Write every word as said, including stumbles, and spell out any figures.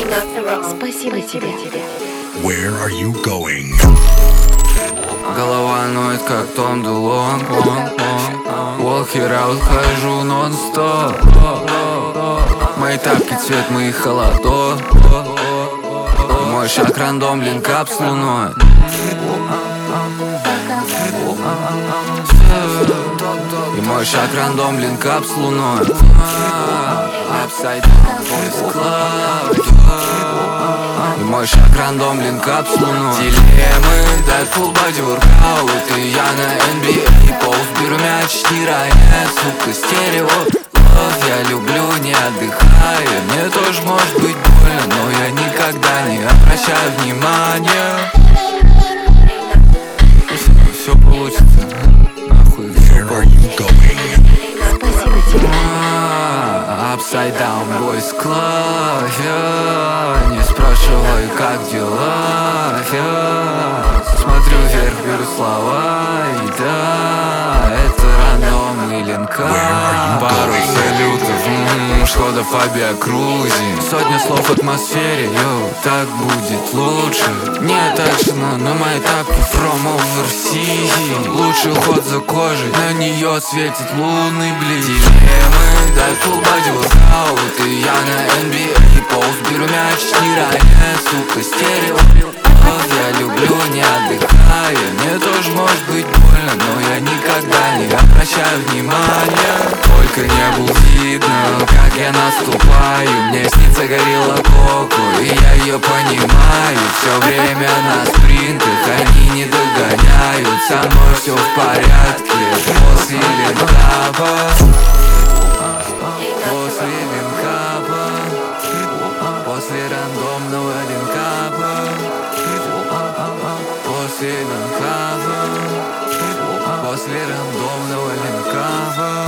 Спасибо тебе. Where are you going? Голова ноет, как Том Делон. Walk it out, хожу нон-стоп. Мои тапки цвет моих холодов. И мой шаг рандом, линкап с луной. И мой шаг рандом, линкап с луной. Upside down, boys club. И мой шаг рандом, линкап с луной. Дилеммы, дай full body workout. И я на эн би эй полз, беру мяч, не роняет, сука, стерео. Love, я люблю, не отдыхая. Мне тоже может быть больно, но я никогда не обращаю внимания. Все получится, нахуй все Where are you going? Спасибо тебе. Upside down, boys club, yeah. Не спрашивай, как дела, yeah. Смотрю вверх, беру слова, и да, это рандомный линкап. Пару салютов, м-м, сходов авиакрузе. Сотня слов в атмосфере, йоу, так будет лучше. Нет экшена на моей тапке from overseas. Лучший уход за кожей, на нее светит лунный блик. Дилеммы, дай full body workout. И я на эн би эй полз, беру мяч, не роняет, сука, стерео. Я люблю, не отдыхая. Мне тоже может быть больно, но я никогда не обращаю внимания. Только небу видно, как я наступаю. Мне снится горилла Коко, и я ее понимаю. Все время на спринтах, они не догоняют. Со мной все в порядке, после линкапа. После линкапа. После рандомного линкапа. После линкапа. После рандомного линкапа.